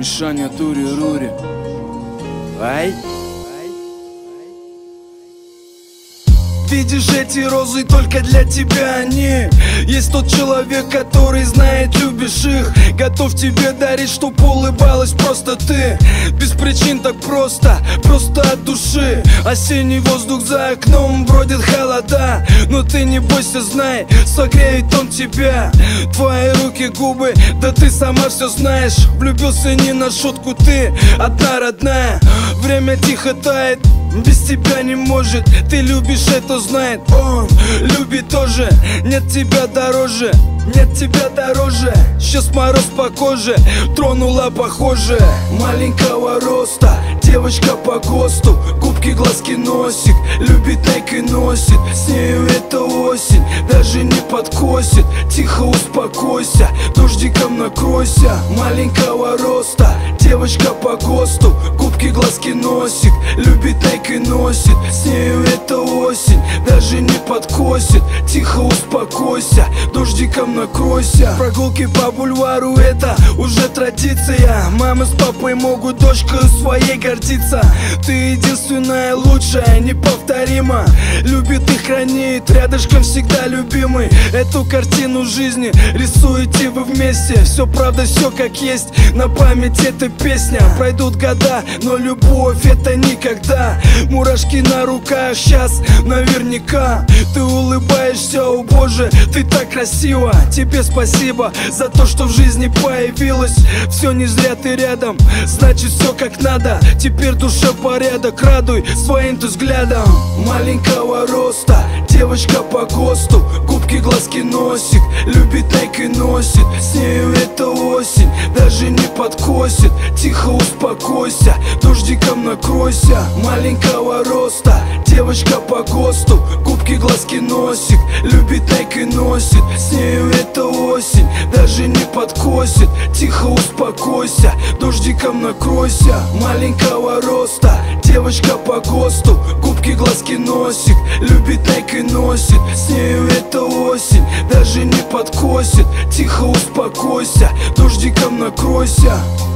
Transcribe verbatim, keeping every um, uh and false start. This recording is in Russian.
Мишаня, Тури, Рури. Ай. Видишь эти розы, только для тебя они. Есть тот человек, который знает, любишь их, готов тебе дарить, чтоб улыбалась просто ты. Без причин так просто, просто от души. Осенний воздух за окном, бродит холода, но ты не бойся, знай, согреет он тебя. Твои руки, губы, да ты сама все знаешь. Влюбился не на шутку, ты одна родная. Время тихо тает, без тебя не может. Ты любишь, это знает он, любит тоже. Нет тебя дороже, нет тебя дороже. Сейчас мороз по коже, тронула похоже. Маленького роста, девочка по ГОСТу, губки, глазки, носик, любит Nike и носит. С нею это осень, даже не подкосит. Тихо успокойся, дождиком накройся. Маленького роста, девочка по ГОСТу, губки, глазки, носик, любит Nike и носит. С нею это осень, даже не подкосит. Тихо успокойся, дождиком накройся. Прогулки по бульвару, это уже традиция. Мама с папой могут дочкой своей гордиться. Ты единственная, лучшая, неповторима. Любит и хранит, рядышком всегда любимый. Эту картину жизни рисуете вы вместе. Все правда, все как есть, на память эта песня. Пройдут года, но любовь это никогда. Мурашки на руках сейчас наверняка. Ты улыбаешься, о боже, ты так красиво. Тебе спасибо за то, что в жизни появилась. Все не зря ты рядом, значит все как надо. Теперь душа порядок, радуй своим ты взглядом. Маленького роста, девочка по ГОСТу, губки, глазки, носик, любит Nike и носит. С нею это осень, даже не подкосит. Тихо успокойся, дождиком накройся. Маленького роста, девочка по ГОСТу, губки, глазки, носик, любит Nike и носит. С нею это осень, даже не подкосит. Тихо успокойся, дождиком накройся. Маленького роста, девочка по ГОСТу, губки, глазки, носик, любит Nike и носит. С нею это осень, даже не подкосит. Тихо успокойся, дождиком накройся.